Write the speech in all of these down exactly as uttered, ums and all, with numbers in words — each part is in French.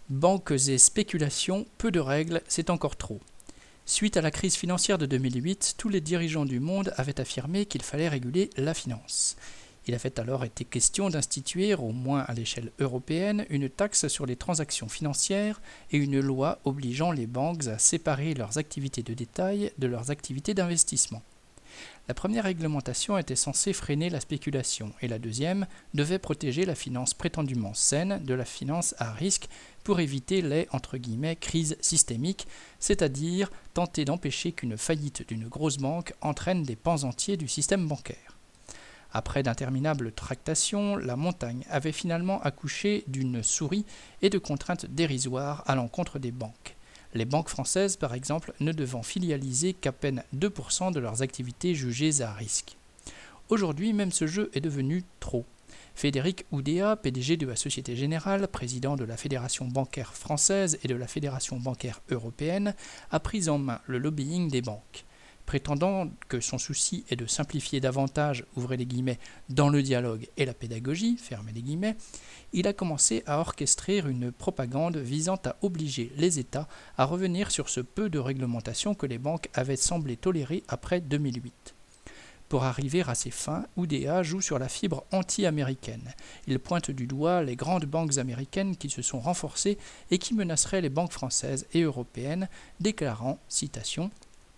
Banques et spéculations, peu de règles, c'est encore trop. Suite à la crise financière de deux mille huit, tous les dirigeants du monde avaient affirmé qu'il fallait réguler la finance. Il avait alors été question d'instituer, au moins à l'échelle européenne, une taxe sur les transactions financières et une loi obligeant les banques à séparer leurs activités de détail de leurs activités d'investissement. La première réglementation était censée freiner la spéculation et la deuxième devait protéger la finance prétendument saine de la finance à risque pour éviter les entre guillemets, crises systémiques, c'est-à-dire tenter d'empêcher qu'une faillite d'une grosse banque entraîne des pans entiers du système bancaire. Après d'interminables tractations, la montagne avait finalement accouché d'une souris et de contraintes dérisoires à l'encontre des banques. Les banques françaises, par exemple, ne devant filialiser qu'à peine deux pour cent de leurs activités jugées à risque. Aujourd'hui, même ce jeu est devenu trop. Frédéric Oudéa, P D G de la Société Générale, président de la Fédération bancaire française et de la Fédération bancaire européenne, a pris en main le lobbying des banques. Prétendant que son souci est de simplifier davantage, ouvrez les guillemets, dans le dialogue et la pédagogie, fermez les guillemets, il a commencé à orchestrer une propagande visant à obliger les États à revenir sur ce peu de réglementation que les banques avaient semblé tolérer après deux mille huit. Pour arriver à ses fins, Oudéa joue sur la fibre anti-américaine. Il pointe du doigt les grandes banques américaines qui se sont renforcées et qui menaceraient les banques françaises et européennes, déclarant, citation,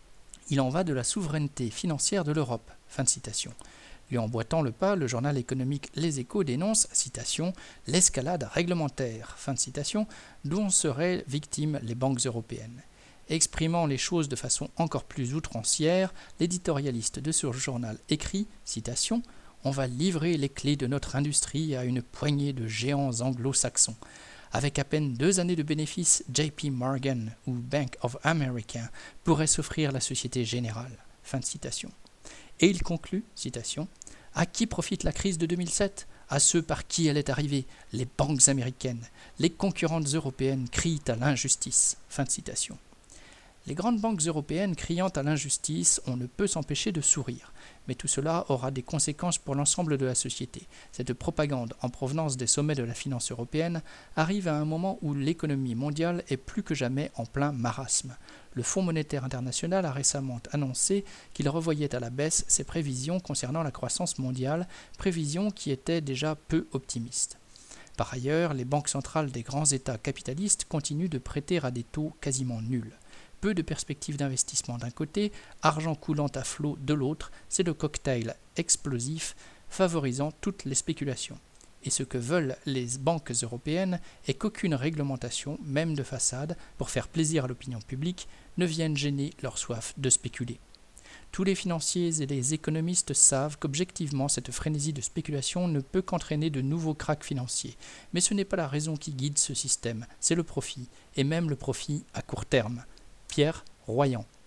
« Il en va de la souveraineté financière de l'Europe ». Fin de citation. Lui emboîtant le pas, le journal économique Les Échos dénonce, citation, « l'escalade réglementaire », fin de citation, dont seraient victimes les banques européennes. Exprimant les choses de façon encore plus outrancière, l'éditorialiste de ce journal écrit, citation, « On va livrer les clés de notre industrie à une poignée de géants anglo-saxons. Avec à peine deux années de bénéfices, J P Morgan ou Bank of America pourrait s'offrir la Société Générale. » Fin de citation. Et il conclut, citation, « À qui profite la crise de deux mille sept ? À ceux par qui elle est arrivée, les banques américaines. Les concurrentes européennes crient à l'injustice. » Fin de citation. Les grandes banques européennes criant à l'injustice, on ne peut s'empêcher de sourire. Mais tout cela aura des conséquences pour l'ensemble de la société. Cette propagande en provenance des sommets de la finance européenne arrive à un moment où l'économie mondiale est plus que jamais en plein marasme. Le Fonds monétaire international a récemment annoncé qu'il revoyait à la baisse ses prévisions concernant la croissance mondiale, prévisions qui étaient déjà peu optimistes. Par ailleurs, les banques centrales des grands États capitalistes continuent de prêter à des taux quasiment nuls. Peu de perspectives d'investissement d'un côté, argent coulant à flot de l'autre, c'est le cocktail explosif favorisant toutes les spéculations. Et ce que veulent les banques européennes est qu'aucune réglementation, même de façade, pour faire plaisir à l'opinion publique, ne vienne gêner leur soif de spéculer. Tous les financiers et les économistes savent qu'objectivement cette frénésie de spéculation ne peut qu'entraîner de nouveaux cracks financiers. Mais ce n'est pas la raison qui guide ce système, c'est le profit, et même le profit à court terme. Pierre Royan.